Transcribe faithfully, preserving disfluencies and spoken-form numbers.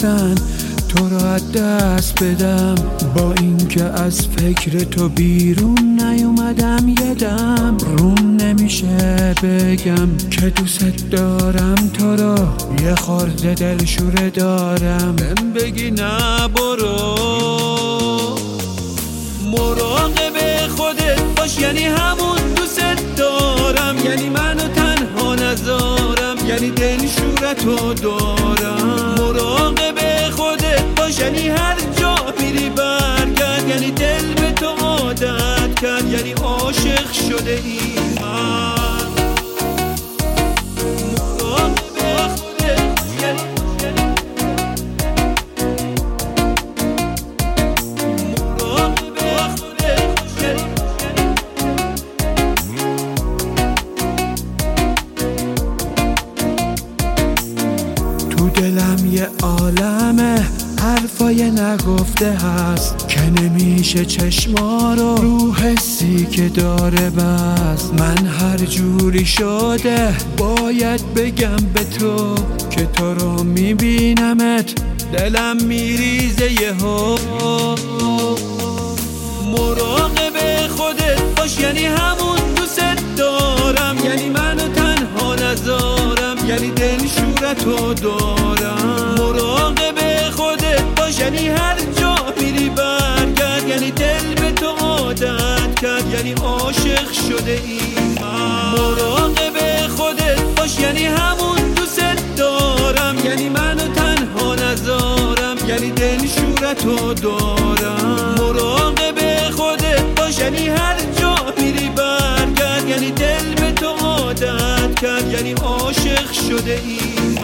میترسن تو را از دست بدم. با اینکه از فکر تو بیرون نیومدم یه دم روم نمیشه بگم که دوست دارم تو را، یه خورده دلشوره دارم بهم بگی نه برو. مراقب خودت باش یعنی همون دوست دارم، یعنی منو تنها نذارم، یعنی دلشورتو دارم. مراقب خودت باش یعنی هر جا میری برگرد، یعنی دل به تو عادت کرد، یعنی عاشق شده ای من. مراقب خودت یعنی مراقب خودت یعنی تو دلم یه عالمه حرفای نگفته هست که نمیشه چشما رو رو حسی که داره بس. من هر جوری شده باید بگم به تو که تو رو میبینمت دلم میریزه یهو. مراقب خودت باش یعنی همون دوست دارم، یعنی منو تنها نذارم، یعنی دلشورتو دارم. مراقب خودت باش یعنی هر جا میری برگرد، یعنی دل به تو عادت کرد، یعنی عاشق شده ای من. مراقب خودت باش یعنی همون دوست دارم، یعنی منو تنها نذارم، یعنی دلشورتو دارم. مراقب خودت باش یعنی هر جا میری برگرد، یعنی دل به تو عادت کرد، یعنی عاشق شده ای